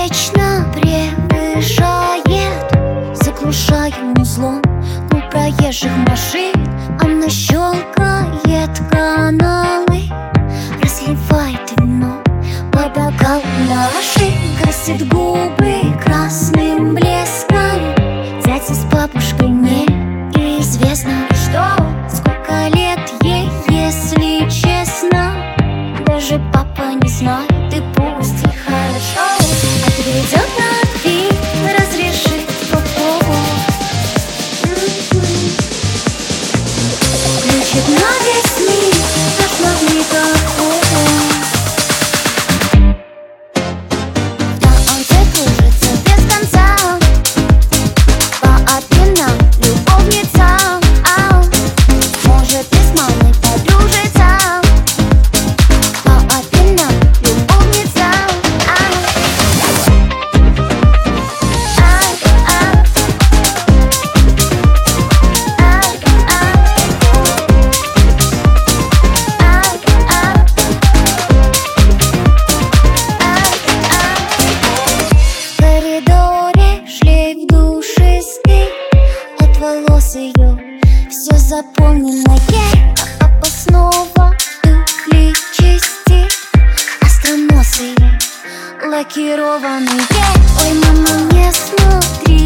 вечно превышает, заглушаем узлом у проезжих машин. Она щелкает каналы, разливает вино по бокалу наши, красит губы красным блеском. Дядя с бабушкой неизвестно что, сколько лет ей, если честно. Даже папа не знает, и пусть ей хорошо. Отведет на дверь, разрешит попов, включит на весь мир наш магнитофон. Да, он кружится без конца по обменам любовницам. Может, и с мамой подружится по обменам любовницам. В коридоре шлейф душистый от волос ее, все запомненное. А папа снова туфли чистит, остроносые, лакированные. Ой, мама, не смотри,